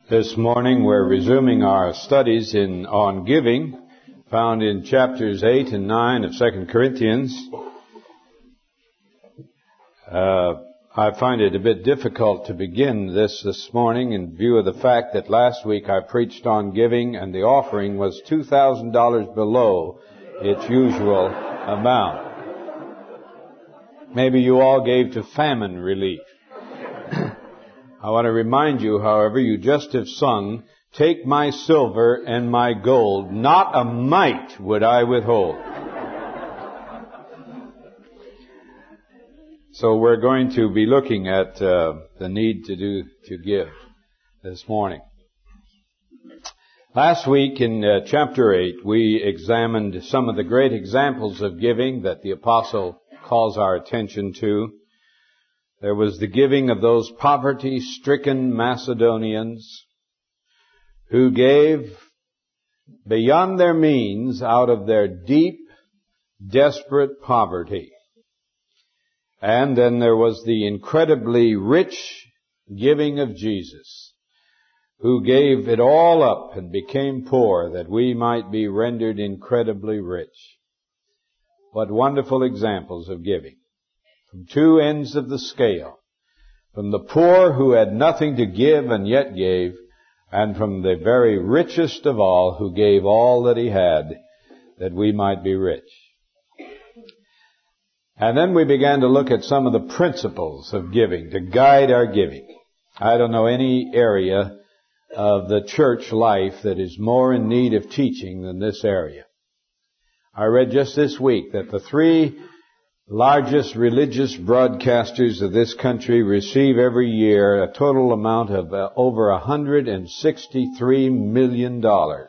This morning we're resuming our studies on giving, found in chapters 8 and 9 of 2 Corinthians. I find it a bit difficult to begin this morning in view of the fact that last week I preached on giving and the offering was $2,000 below its usual amount. Maybe you all gave to famine relief. I want to remind you, however, you just have sung, "Take my silver and my gold, not a mite would I withhold." So we're going to be looking at the need to give this morning. Last week in chapter 8, we examined some of the great examples of giving that the apostle calls our attention to. There was the giving of those poverty-stricken Macedonians who gave beyond their means out of their deep, desperate poverty. And then there was the incredibly rich giving of Jesus, who gave it all up and became poor that we might be rendered incredibly rich. What wonderful examples of giving. From two ends of the scale. From the poor who had nothing to give and yet gave, and from the very richest of all who gave all that he had that we might be rich. And then we began to look at some of the principles of giving to guide our giving. I don't know any area of the church life that is more in need of teaching than this area. I read just this week that the three largest religious broadcasters of this country receive every year a total amount of over $163 million.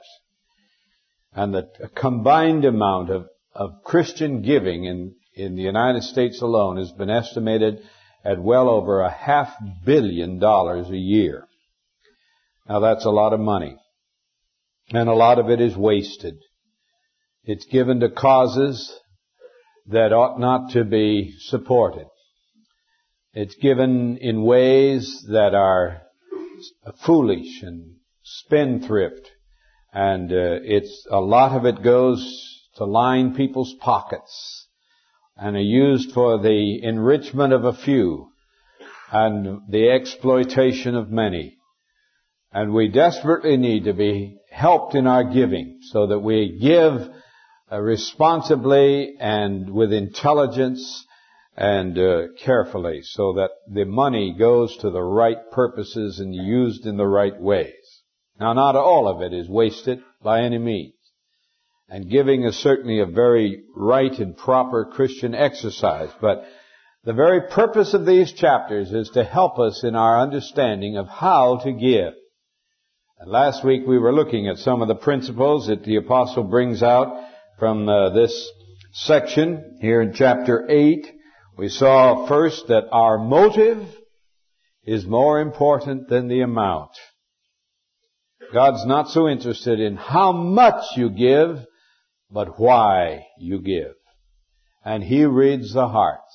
And the combined amount of Christian giving in the United States alone has been estimated at well over $500 million a year. Now that's a lot of money. And a lot of it is wasted. It's given to causes that ought not to be supported. It's given in ways that are foolish and spendthrift, and a lot of it goes to line people's pockets and are used for the enrichment of a few and the exploitation of many. And we desperately need to be helped in our giving so that we give responsibly and with intelligence and carefully, so that the money goes to the right purposes and used in the right ways. Now, not all of it is wasted by any means. And giving is certainly a very right and proper Christian exercise. But the very purpose of these chapters is to help us in our understanding of how to give. And last week we were looking at some of the principles that the apostle brings out from this section here in chapter 8. We saw first that our motive is more important than the amount. God's not so interested in how much you give, but why you give. And He reads the hearts.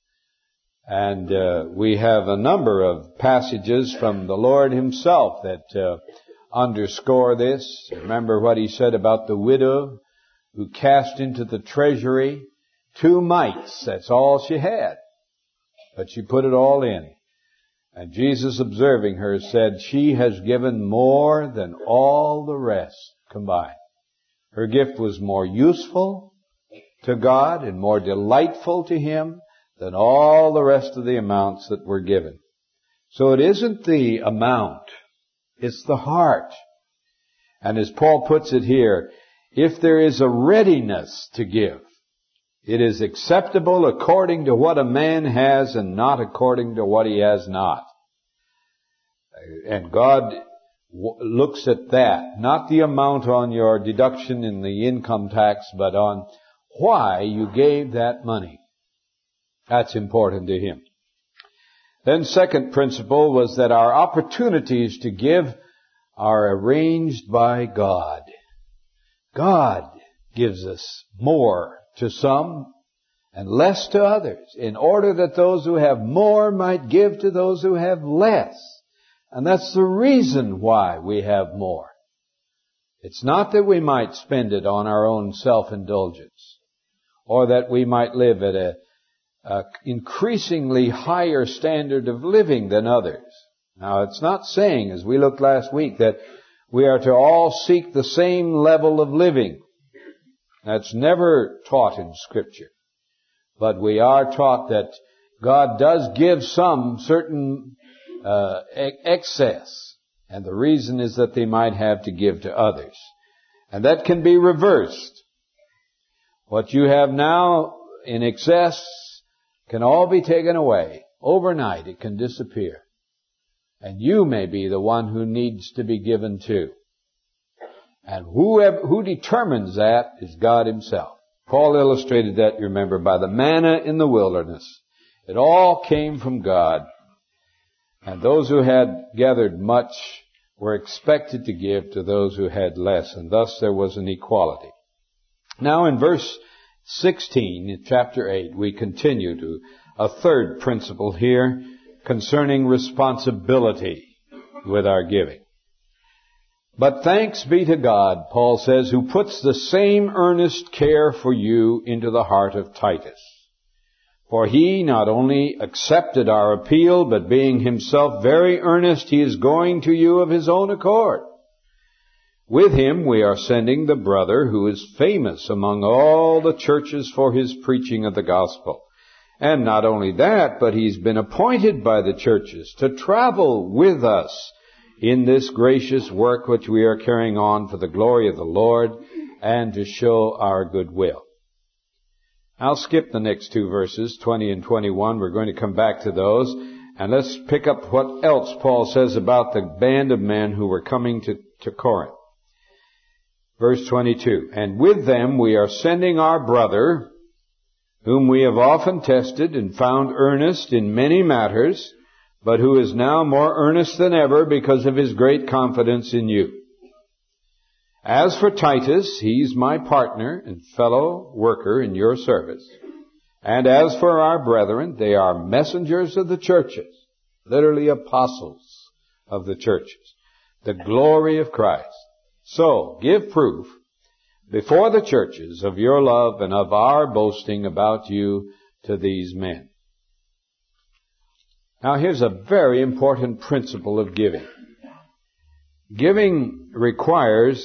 And we have a number of passages from the Lord Himself that underscore this. Remember what He said about the widow who cast into the treasury 2 mites. That's all she had. But she put it all in. And Jesus, observing her, said, "She has given more than all the rest combined." Her gift was more useful to God and more delightful to Him than all the rest of the amounts that were given. So it isn't the amount, it's the heart. And as Paul puts it here, if there is a readiness to give, it is acceptable according to what a man has and not according to what he has not. And God looks at that, not the amount on your deduction in the income tax, but on why you gave that money. That's important to Him. Then second principle was that our opportunities to give are arranged by God. God gives us more to some and less to others, in order that those who have more might give to those who have less. And that's the reason why we have more. It's not that we might spend it on our own self-indulgence, or that we might live at a increasingly higher standard of living than others. Now, it's not saying, as we looked last week, that we are to all seek the same level of living. That's never taught in Scripture. But we are taught that God does give some certain excess. And the reason is that they might have to give to others. And that can be reversed. What you have now in excess can all be taken away. Overnight it can disappear. And you may be the one who needs to be given to. And who determines that is God Himself. Paul illustrated that, you remember, by the manna in the wilderness. It all came from God. And those who had gathered much were expected to give to those who had less, and thus there was an equality. Now in verse 16, in chapter 8, we continue to a third principle here concerning responsibility with our giving. But thanks be to God, Paul says, who puts the same earnest care for you into the heart of Titus. For he not only accepted our appeal, but being himself very earnest, he is going to you of his own accord. With him we are sending the brother who is famous among all the churches for his preaching of the gospel. And not only that, but he's been appointed by the churches to travel with us in this gracious work which we are carrying on for the glory of the Lord and to show our goodwill. I'll skip the next two verses, 20 and 21. We're going to come back to those. And let's pick up what else Paul says about the band of men who were coming to Corinth. Verse 22. And with them we are sending our brother, whom we have often tested and found earnest in many matters, but who is now more earnest than ever because of his great confidence in you. As for Titus, he's my partner and fellow worker in your service. And as for our brethren, they are messengers of the churches, literally apostles of the churches, the glory of Christ. So, give proof before the churches of your love and of our boasting about you to these men. Now here's a very important principle of giving. Giving requires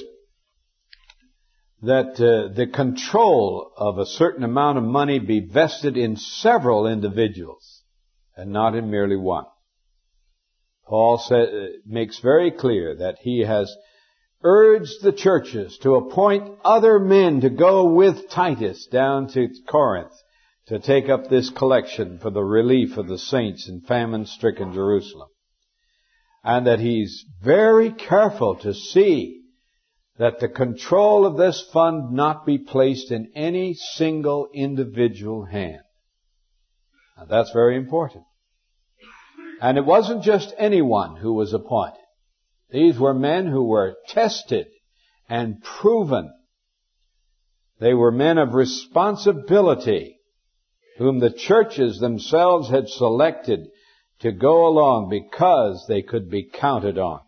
that the control of a certain amount of money be vested in several individuals and not in merely one. Paul makes very clear that he has urged the churches to appoint other men to go with Titus down to Corinth to take up this collection for the relief of the saints in famine-stricken Jerusalem. And that he's very careful to see that the control of this fund not be placed in any single individual hand. Now, that's very important. And it wasn't just anyone who was appointed. These were men who were tested and proven. They were men of responsibility, whom the churches themselves had selected to go along because they could be counted on.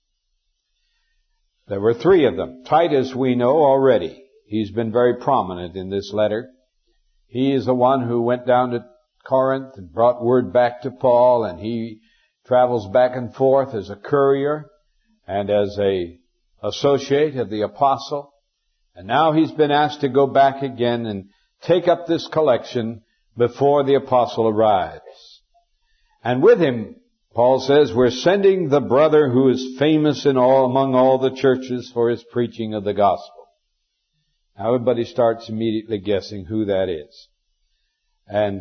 There were three of them. Titus we know already. He's been very prominent in this letter. He is the one who went down to Corinth and brought word back to Paul, and he travels back and forth as a courier and as a associate of the apostle. And now he's been asked to go back again and take up this collection before the apostle arrives. And with him, Paul says, we're sending the brother who is famous among all the churches for his preaching of the gospel. Now everybody starts immediately guessing who that is. And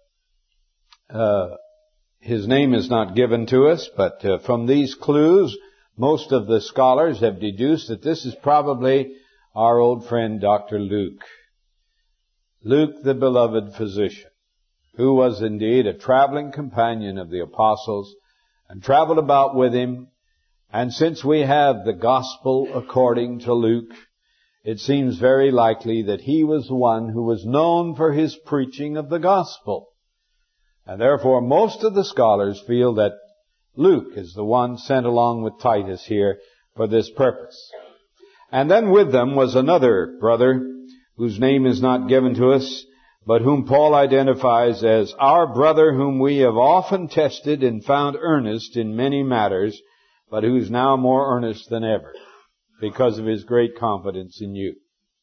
his name is not given to us, but from these clues, most of the scholars have deduced that this is probably our old friend Dr. Luke. Luke, the beloved physician, who was indeed a traveling companion of the apostles and traveled about with him. And since we have the gospel according to Luke, it seems very likely that he was one who was known for his preaching of the gospel. And therefore most of the scholars feel that Luke is the one sent along with Titus here for this purpose. And then with them was another brother whose name is not given to us, but whom Paul identifies as our brother whom we have often tested and found earnest in many matters, but who is now more earnest than ever because of his great confidence in you.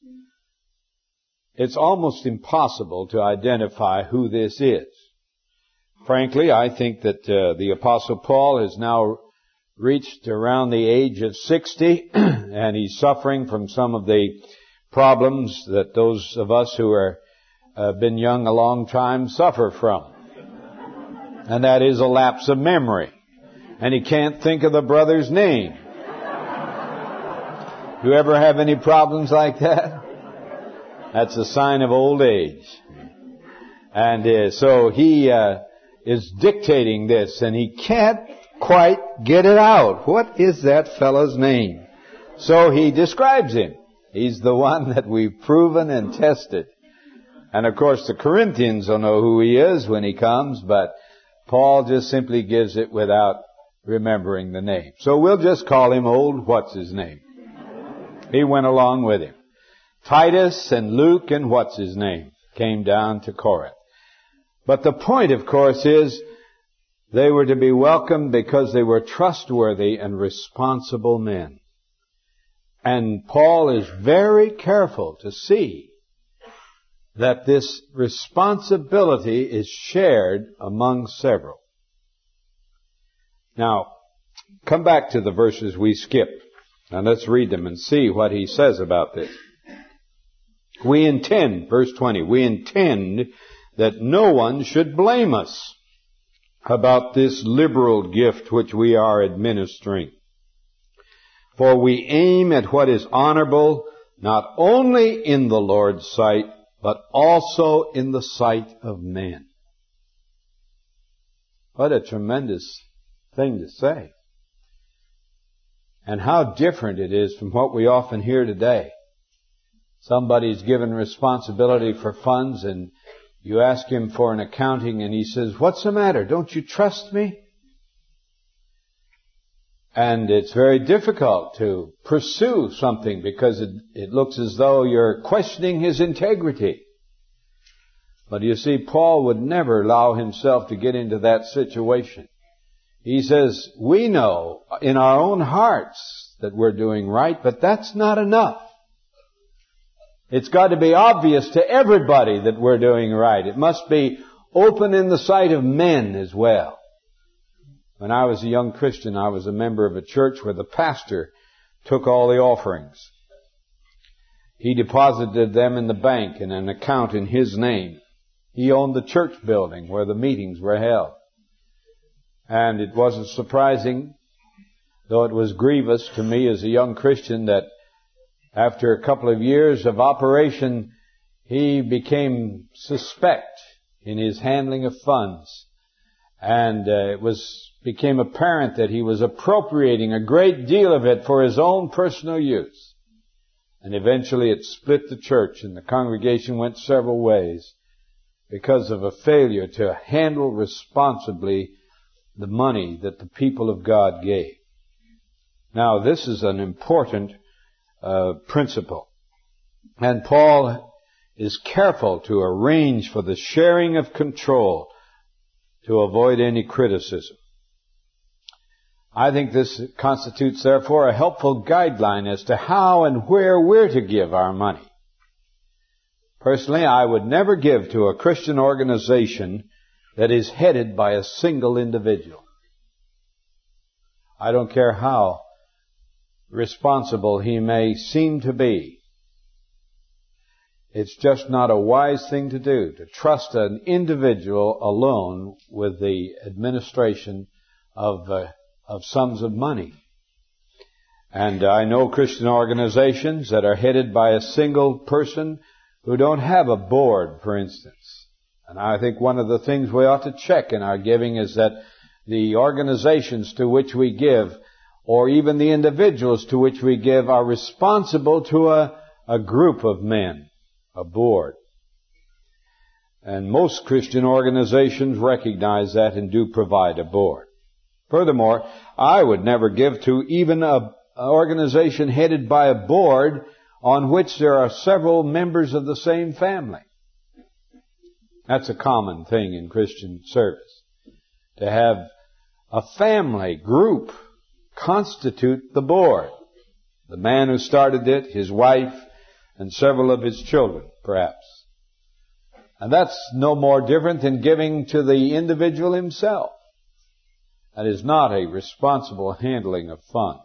It's almost impossible to identify who this is. Frankly, I think that the Apostle Paul has now reached around the age of 60, and he's suffering from some of the problems that those of us who are been young a long time suffer from. And that is a lapse of memory. And he can't think of the brother's name. Do you ever have any problems like that? That's a sign of old age. And so he is dictating this, and he can't quite get it out. What is that fellow's name? So he describes him. He's the one that we've proven and tested. And of course the Corinthians don't know who he is when he comes, but Paul just simply gives it without remembering the name. So we'll just call him Old What's-His-Name. He went along with him. Titus and Luke and What's-His-Name came down to Corinth. But the point, of course, is they were to be welcomed because they were trustworthy and responsible men. And Paul is very careful to see that this responsibility is shared among several. Now, come back to the verses we skipped, and let's read them and see what he says about this. We intend, verse 20, we intend that no one should blame us about this liberal gift which we are administering. For we aim at what is honorable, not only in the Lord's sight, but also in the sight of men. What a tremendous thing to say. And how different it is from what we often hear today. Somebody's given responsibility for funds, and you ask him for an accounting, and he says, "What's the matter? Don't you trust me?" And it's very difficult to pursue something because it looks as though you're questioning his integrity. But you see, Paul would never allow himself to get into that situation. He says, we know in our own hearts that we're doing right, but that's not enough. It's got to be obvious to everybody that we're doing right. It must be open in the sight of men as well. When I was a young Christian, I was a member of a church where the pastor took all the offerings. He deposited them in the bank in an account in his name. He owned the church building where the meetings were held. And it wasn't surprising, though it was grievous to me as a young Christian, that after a couple of years of operation, he became suspect in his handling of funds. And it became apparent that he was appropriating a great deal of it for his own personal use. And eventually it split the church, and the congregation went several ways because of a failure to handle responsibly the money that the people of God gave. Now, this is an important principle. And Paul is careful to arrange for the sharing of control to avoid any criticism. I think this constitutes, therefore, a helpful guideline as to how and where we're to give our money. Personally, I would never give to a Christian organization that is headed by a single individual. I don't care how responsible he may seem to be. It's just not a wise thing to do, to trust an individual alone with the administration of sums of money. And I know Christian organizations that are headed by a single person who don't have a board, for instance. And I think one of the things we ought to check in our giving is that the organizations to which we give, or even the individuals to which we give, are responsible to a group of men, a board. And most Christian organizations recognize that and do provide a board. Furthermore, I would never give to even an organization headed by a board on which there are several members of the same family. That's a common thing in Christian service, to have a family group constitute the board. The man who started it, his wife, and several of his children, perhaps. And that's no more different than giving to the individual himself. That is not a responsible handling of funds.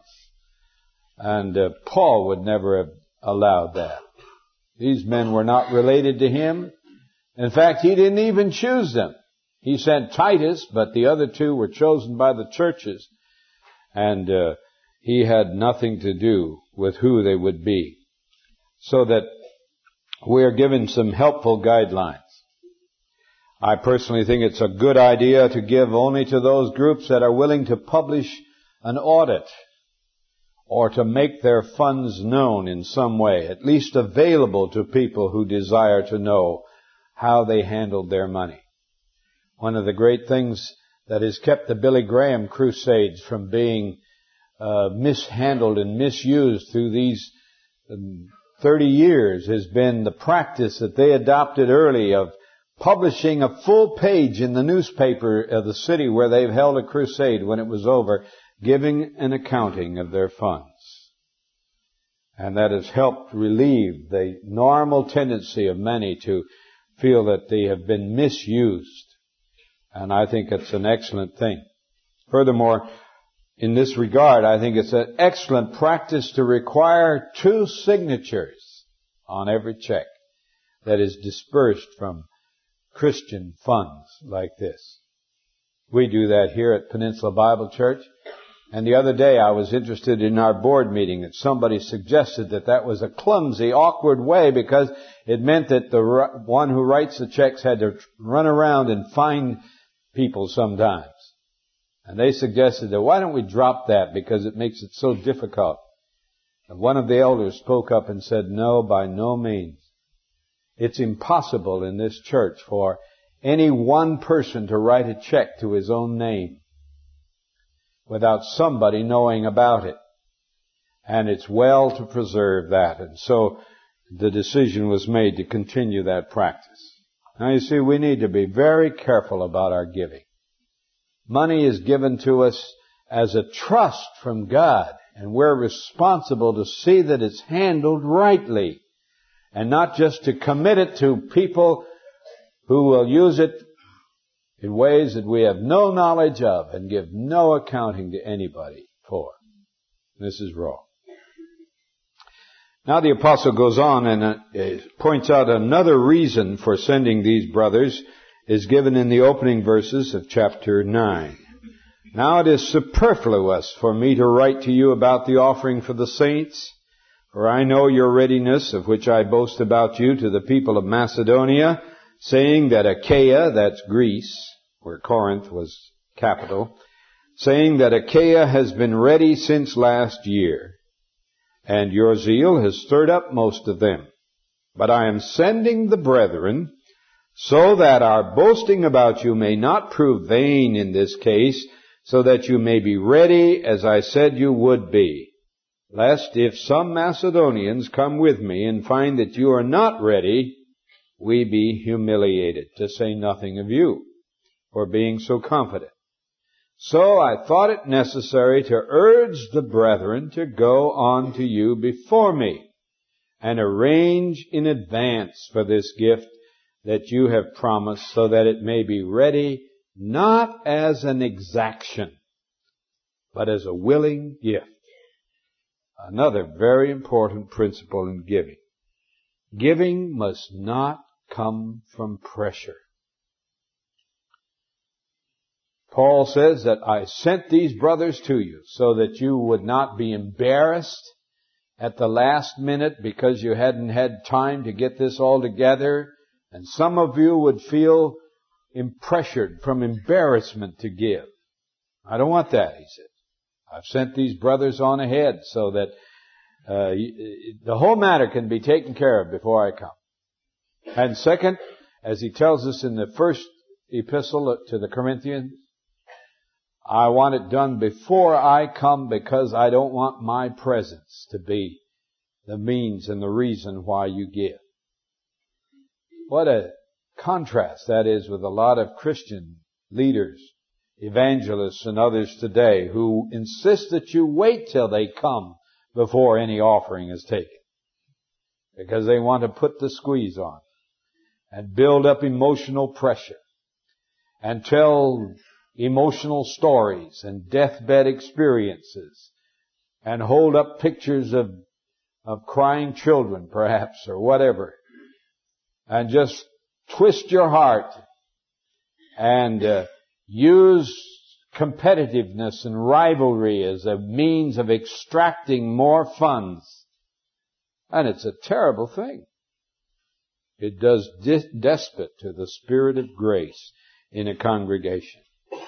And Paul would never have allowed that. These men were not related to him. In fact, he didn't even choose them. He sent Titus, but the other two were chosen by the churches. And he had nothing to do with who they would be. So that we are given some helpful guidelines. I personally think it's a good idea to give only to those groups that are willing to publish an audit or to make their funds known in some way, at least available to people who desire to know how they handled their money. One of the great things that has kept the Billy Graham crusades from being mishandled and misused through these 30 years has been the practice that they adopted early of publishing a full page in the newspaper of the city where they've held a crusade when it was over, giving an accounting of their funds. And that has helped relieve the normal tendency of many to feel that they have been misused. And I think it's an excellent thing. Furthermore, in this regard, I think it's an excellent practice to require 2 signatures on every check that is dispersed from Christian funds like this. We do that here at Peninsula Bible Church. And the other day I was interested in our board meeting that somebody suggested that was a clumsy, awkward way because it meant that the one who writes the checks had to run around and find people sometimes. And they suggested that why don't we drop that because it makes it so difficult. And one of the elders spoke up and said, no, by no means. It's impossible in this church for any one person to write a check to his own name without somebody knowing about it. And it's well to preserve that. And so the decision was made to continue that practice. Now you see, we need to be very careful about our giving. Money is given to us as a trust from God, and we're responsible to see that it's handled rightly, and not just to commit it to people who will use it in ways that we have no knowledge of and give no accounting to anybody for. This is wrong. Now the apostle goes on and points out another reason for sending these brothers is given in the opening verses of chapter 9. Now it is superfluous for me to write to you about the offering for the saints, for I know your readiness, of which I boast about you to the people of Macedonia, saying that Achaia, that's Greece, where Corinth was capital, saying that Achaia has been ready since last year, and your zeal has stirred up most of them. But I am sending the brethren, so that our boasting about you may not prove vain in this case, so that you may be ready as I said you would be. Lest if some Macedonians come with me and find that you are not ready, we be humiliated, to say nothing of you, for being so confident. So I thought it necessary to urge the brethren to go on to you before me, and arrange in advance for this gift that you have promised, so that it may be ready, not as an exaction, but as a willing gift. Another very important principle in giving. Giving must not come from pressure. Paul says that I sent these brothers to you so that you would not be embarrassed at the last minute because you hadn't had time to get this all together. And some of you would feel pressured from embarrassment to give. I don't want that, he said. I've sent these brothers on ahead so that the whole matter can be taken care of before I come. And second, as he tells us in the first epistle to the Corinthians, I want it done before I come because I don't want my presence to be the means and the reason why you give. What a contrast that is with a lot of Christian leaders, evangelists and others today who insist that you wait till they come before any offering is taken, because they want to put the squeeze on and build up emotional pressure and tell emotional stories and deathbed experiences and hold up pictures of crying children perhaps or whatever, and just twist your heart and use competitiveness and rivalry as a means of extracting more funds. And it's a terrible thing. It does despot to the spirit of grace in a congregation.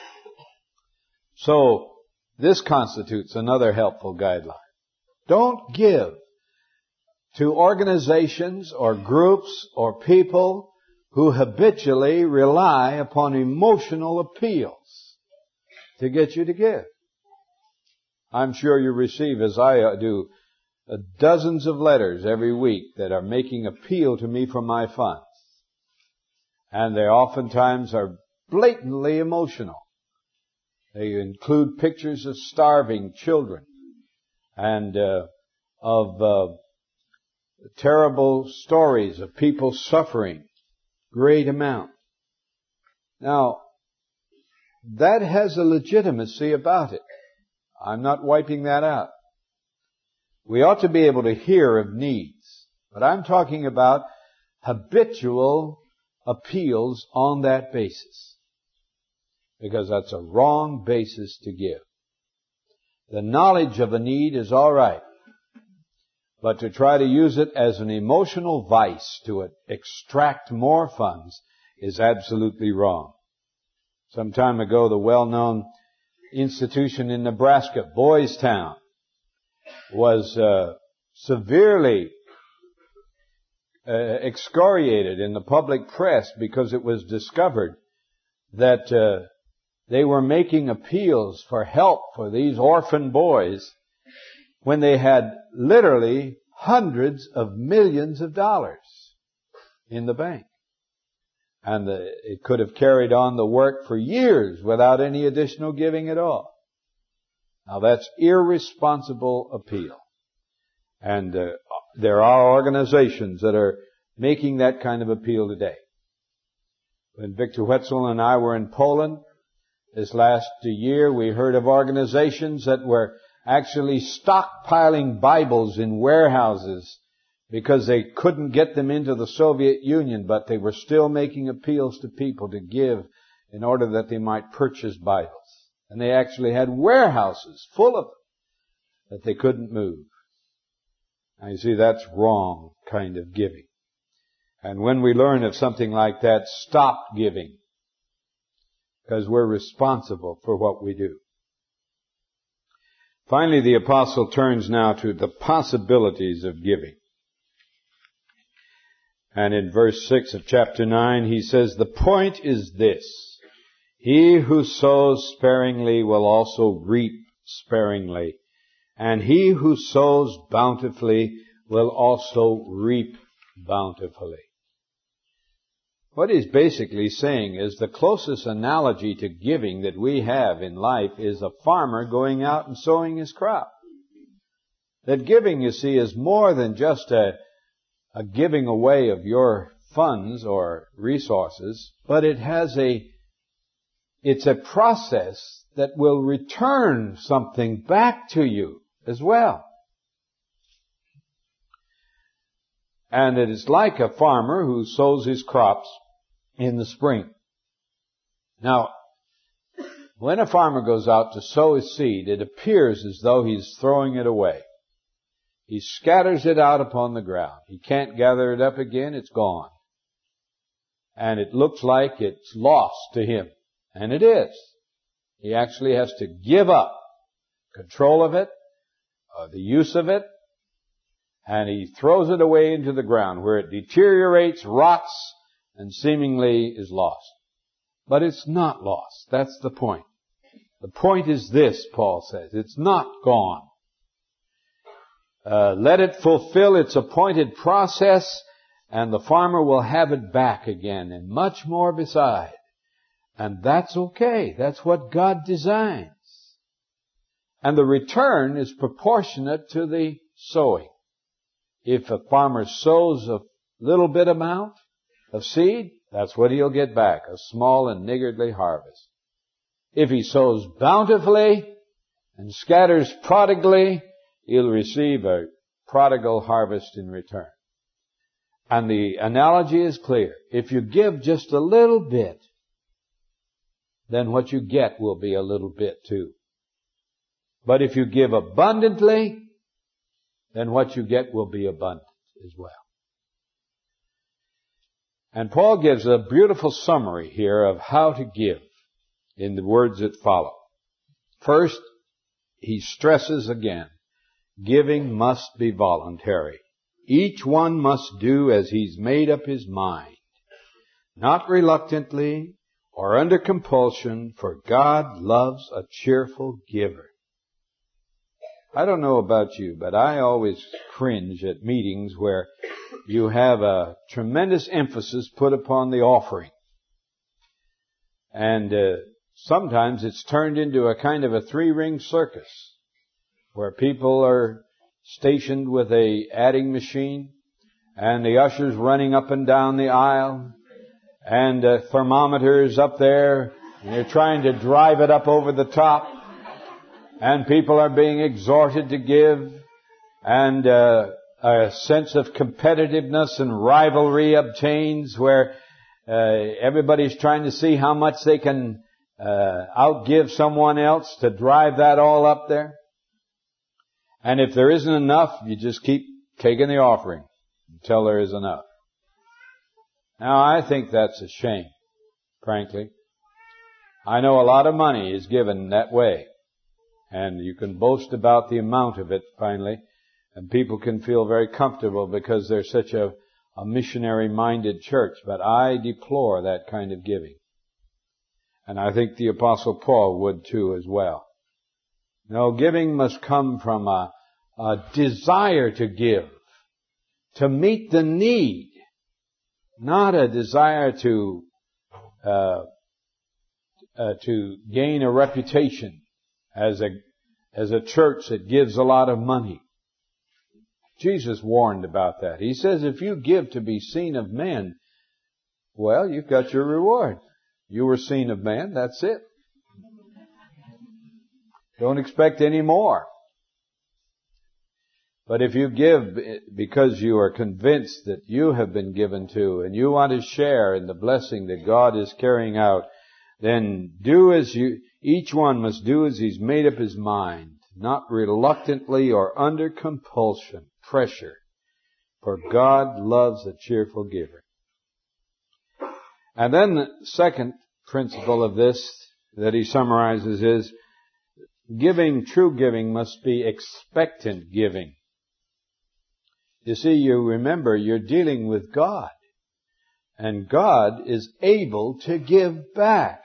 So, this constitutes another helpful guideline. Don't give to organizations or groups or people who habitually rely upon emotional appeals to get you to give. I'm sure you receive, as I do, dozens of letters every week that are making appeal to me for my funds. And they oftentimes are blatantly emotional. They include pictures of starving children and of terrible stories of people suffering great amount. Now, that has a legitimacy about it. I'm not wiping that out. We ought to be able to hear of needs, but I'm talking about habitual appeals on that basis, because that's a wrong basis to give. The knowledge of a need is all right, but to try to use it as an emotional vice to extract more funds is absolutely wrong. Some time ago, the well-known institution in Nebraska, Boys Town, was severely excoriated in the public press because it was discovered that they were making appeals for help for these orphan boys when they had literally hundreds of millions of dollars in the bank. And it could have carried on the work for years without any additional giving at all. Now that's irresponsible appeal. And there are organizations that are making that kind of appeal today. When Victor Wetzel and I were in Poland this last year, we heard of organizations that were actually stockpiling Bibles in warehouses because they couldn't get them into the Soviet Union, but they were still making appeals to people to give in order that they might purchase Bibles. And they actually had warehouses full of them that they couldn't move. Now you see, that's wrong kind of giving. And when we learn of something like that, stop giving, because we're responsible for what we do. Finally, the apostle turns now to the possibilities of giving. And in verse 6 of chapter 9, he says, "The point is this: he who sows sparingly will also reap sparingly, and he who sows bountifully will also reap bountifully." What he's basically saying is the closest analogy to giving that we have in life is a farmer going out and sowing his crop. That giving, you see, is more than just a giving away of your funds or resources, but it's a process that will return something back to you as well. And it is like a farmer who sows his crops in the spring. Now, when a farmer goes out to sow his seed, it appears as though he's throwing it away. He scatters it out upon the ground. He can't gather it up again. It's gone. And it looks like it's lost to him. And it is. He actually has to give up control of it, the use of it, and he throws it away into the ground where it deteriorates, rots, and seemingly is lost. But it's not lost. That's the point. The point is this, Paul says. It's not gone. Let it fulfill its appointed process, and the farmer will have it back again, and much more beside. And that's okay. That's what God designs. And the return is proportionate to the sowing. If a farmer sows a little bit amount of seed, that's what he'll get back, a small and niggardly harvest. If he sows bountifully and scatters prodigally, he'll receive a prodigal harvest in return. And the analogy is clear. If you give just a little bit, then what you get will be a little bit too. But if you give abundantly, then what you get will be abundant as well. And Paul gives a beautiful summary here of how to give in the words that follow. First, he stresses again, giving must be voluntary. Each one must do as he's made up his mind, not reluctantly or under compulsion, for God loves a cheerful giver. I don't know about you, but I always cringe at meetings where you have a tremendous emphasis put upon the offering. And sometimes it's turned into a kind of a three-ring circus where people are stationed with a adding machine and the ushers running up and down the aisle and thermometers up there, and they're trying to drive it up over the top. And people are being exhorted to give, and a sense of competitiveness and rivalry obtains where everybody's trying to see how much they can outgive someone else to drive that all up there. And if there isn't enough, you just keep taking the offering until there is enough. Now, I think that's a shame, frankly. I know a lot of money is given that way. And you can boast about the amount of it, finally, and people can feel very comfortable because they're such a missionary-minded church. But I deplore that kind of giving. And I think the Apostle Paul would too as well. No, giving must come from a desire to give, to meet the need, not a desire to gain a reputation as a church that gives a lot of money. Jesus warned about that. He says if you give to be seen of men, well, you've got your reward. You were seen of man, that's it. Don't expect any more. But if you give because you are convinced that you have been given to and you want to share in the blessing that God is carrying out, then each one must do as he's made up his mind, not reluctantly or under compulsion, pressure, for God loves a cheerful giver. And then the second principle of this that he summarizes is true giving must be expectant giving. You see, you remember you're dealing with God, and God is able to give back.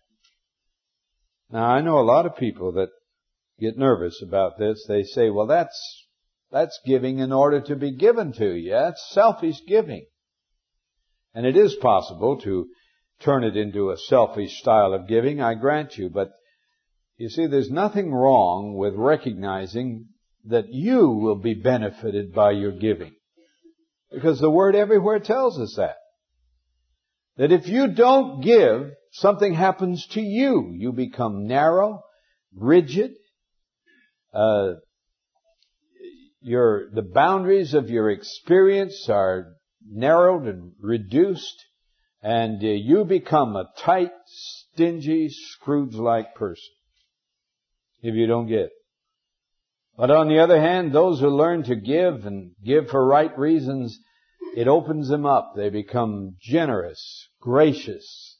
Now, I know a lot of people that get nervous about this. They say, well, that's giving in order to be given to you. That's selfish giving. And it is possible to turn it into a selfish style of giving, I grant you. But you see, there's nothing wrong with recognizing that you will be benefited by your giving. Because the Word everywhere tells us that. That if you don't give, something happens to you. You become narrow, rigid. The boundaries of your experience are narrowed and reduced, and you become a tight, stingy, Scrooge-like person if you don't give. But on the other hand, those who learn to give and give for right reasons, it opens them up. They become generous, gracious,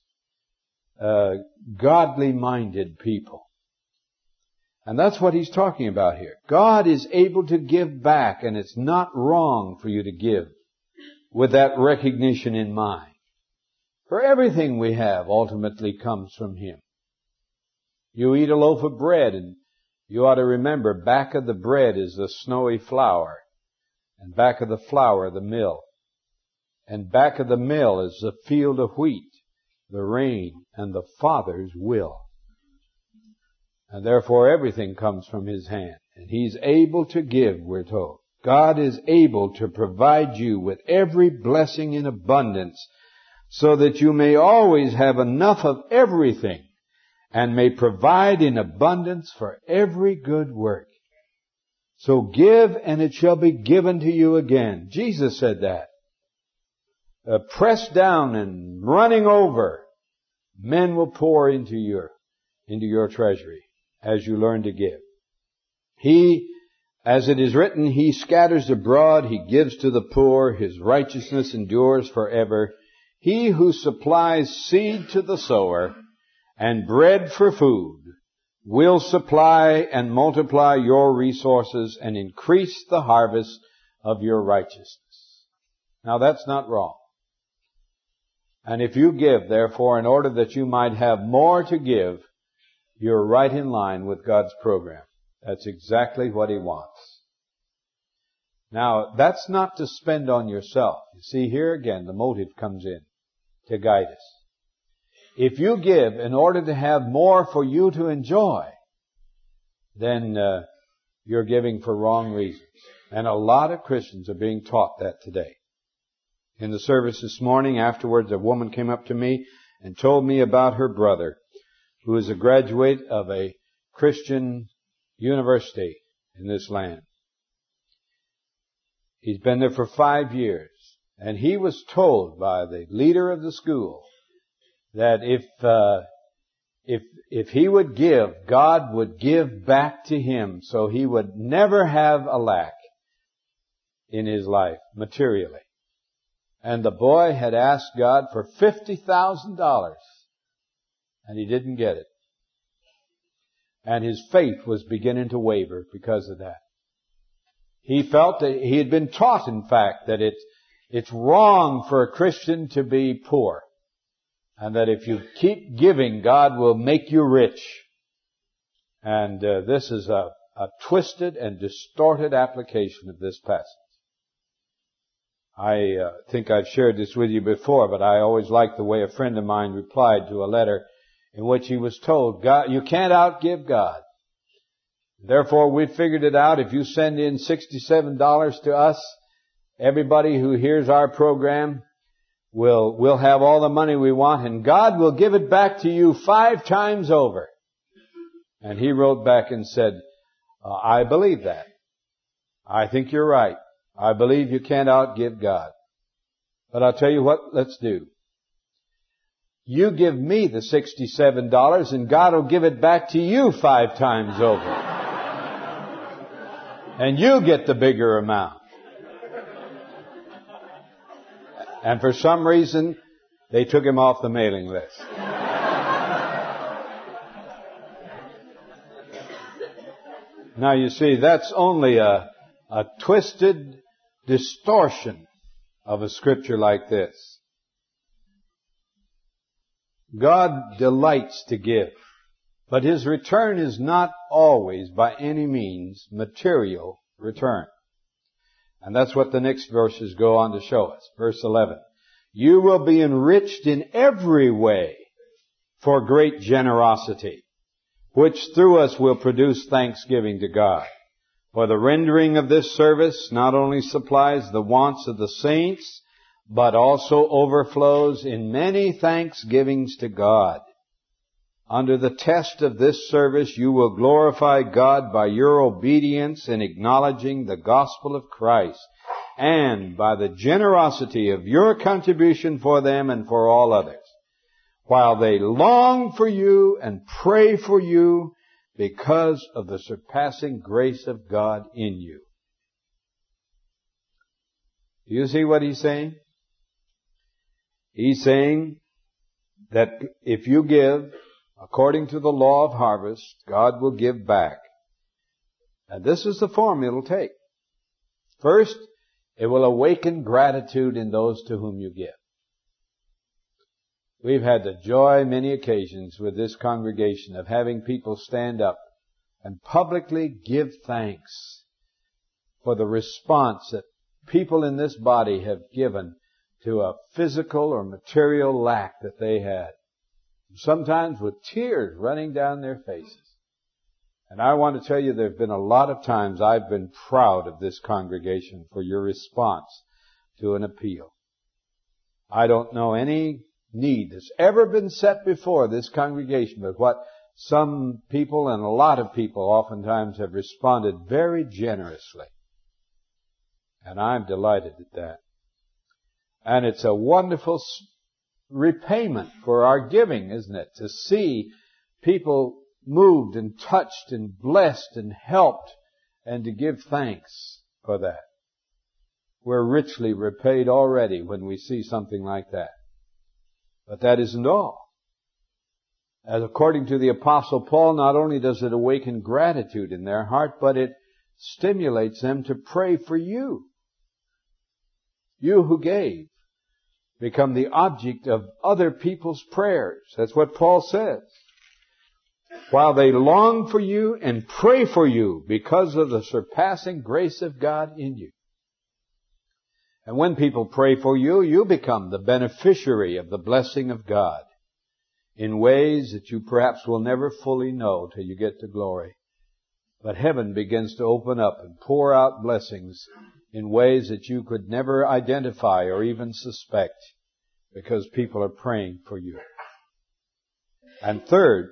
godly-minded people. And that's what he's talking about here. God is able to give back, and it's not wrong for you to give with that recognition in mind. For everything we have ultimately comes from Him. You eat a loaf of bread, and you ought to remember, back of the bread is the snowy flour, and back of the flour the mill. And back of the mill is the field of wheat, the rain, and the Father's will. And therefore everything comes from His hand. And He's able to give, we're told. God is able to provide you with every blessing in abundance, so that you may always have enough of everything, and may provide in abundance for every good work. So give, and it shall be given to you again. Jesus said that. Pressed down and running over, men will pour into your treasury as you learn to give. He, as it is written, He scatters abroad, He gives to the poor, His righteousness endures forever. He who supplies seed to the sower and bread for food will supply and multiply your resources and increase the harvest of your righteousness. Now that's not wrong. And if you give, therefore, in order that you might have more to give, you're right in line with God's program. That's exactly what He wants. Now, that's not to spend on yourself. You see, here again, the motive comes in to guide us. If you give in order to have more for you to enjoy, then you're giving for wrong reasons. And a lot of Christians are being taught that today. In the service this morning, afterwards, a woman came up to me and told me about her brother, who is a graduate of a Christian university in this land. He's been there for 5 years, and he was told by the leader of the school that if he would give, God would give back to him, so he would never have a lack in his life materially. And the boy had asked God for $50,000, and he didn't get it. And his faith was beginning to waver because of that. He felt that he had been taught, in fact, that it's wrong for a Christian to be poor, and that if you keep giving, God will make you rich. And this is a twisted and distorted application of this passage. I think I've shared this with you before, but I always liked the way a friend of mine replied to a letter in which he was told, God, you can't outgive God. Therefore, we figured it out. If you send in $67 to us, everybody who hears our program will have all the money we want, and God will give it back to you 5 times over. And he wrote back and said, I believe that. I think you're right. I believe you can't outgive God. But I'll tell you what, let's do. You give me the $67 and God will give it back to you 5 times over. And you get the bigger amount. And for some reason, they took him off the mailing list. Now you see, that's only a twisted distortion of a scripture like this. God delights to give, but His return is not always by any means material return. And that's what the next verses go on to show us. Verse 11. You will be enriched in every way for great generosity, which through us will produce thanksgiving to God. For the rendering of this service not only supplies the wants of the saints, but also overflows in many thanksgivings to God. Under the test of this service, you will glorify God by your obedience in acknowledging the gospel of Christ, and by the generosity of your contribution for them and for all others, while they long for you and pray for you because of the surpassing grace of God in you. Do you see what he's saying? He's saying that if you give according to the law of harvest, God will give back. And this is the form it'll take. First, it will awaken gratitude in those to whom you give. We've had the joy many occasions with this congregation of having people stand up and publicly give thanks for the response that people in this body have given to a physical or material lack that they had. Sometimes with tears running down their faces. And I want to tell you, there have been a lot of times I've been proud of this congregation for your response to an appeal. I don't know any need that's ever been set before this congregation, but what some people and a lot of people oftentimes have responded very generously. And I'm delighted at that. And it's a wonderful repayment for our giving, isn't it? To see people moved and touched and blessed and helped, and to give thanks for that. We're richly repaid already when we see something like that. But that isn't all. As according to the Apostle Paul, not only does it awaken gratitude in their heart, but it stimulates them to pray for you. You who gave become the object of other people's prayers. That's what Paul says. While they long for you and pray for you because of the surpassing grace of God in you. And when people pray for you, you become the beneficiary of the blessing of God in ways that you perhaps will never fully know till you get to glory. But heaven begins to open up and pour out blessings in ways that you could never identify or even suspect, because people are praying for you. And third,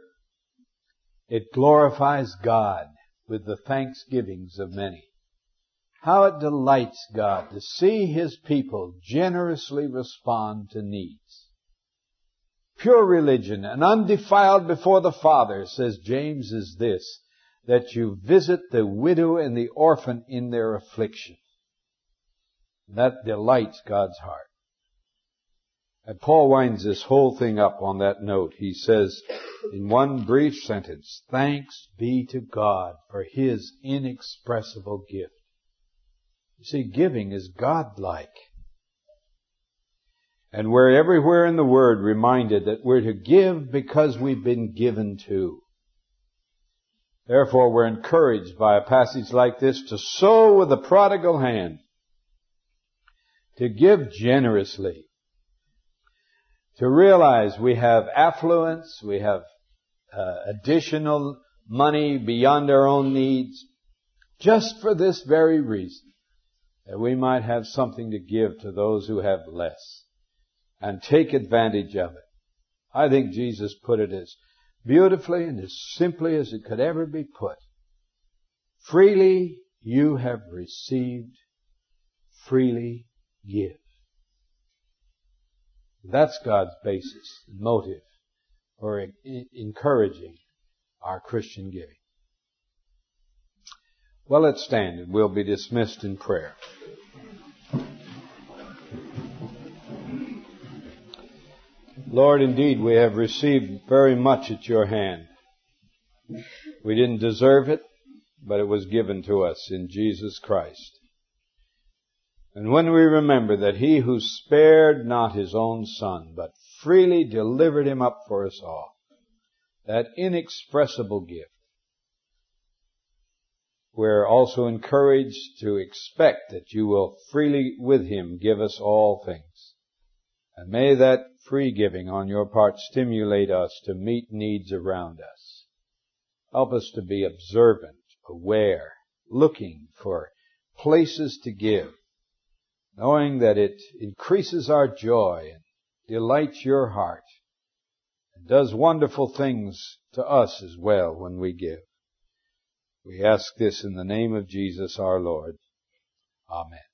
it glorifies God with the thanksgivings of many. How it delights God to see His people generously respond to needs. Pure religion and undefiled before the Father, says James, is this, that you visit the widow and the orphan in their affliction. That delights God's heart. And Paul winds this whole thing up on that note. He says in one brief sentence, thanks be to God for His inexpressible gift. You see, giving is godlike. And we're everywhere in the Word reminded that we're to give because we've been given to. Therefore, we're encouraged by a passage like this to sow with the prodigal hand, to give generously, to realize we have affluence, we have additional money beyond our own needs, just for this very reason, that we might have something to give to those who have less, and take advantage of it. I think Jesus put it as beautifully and as simply as it could ever be put. Freely you have received, freely give. That's God's basis and motive for encouraging our Christian giving. Well, let's stand and we'll be dismissed in prayer. Lord, indeed, we have received very much at your hand. We didn't deserve it, but it was given to us in Jesus Christ. And when we remember that He who spared not His own Son, but freely delivered Him up for us all, that inexpressible gift, we're also encouraged to expect that you will freely with Him give us all things. And may that free giving on your part stimulate us to meet needs around us. Help us to be observant, aware, looking for places to give, knowing that it increases our joy and delights your heart and does wonderful things to us as well when we give. We ask this in the name of Jesus our Lord. Amen.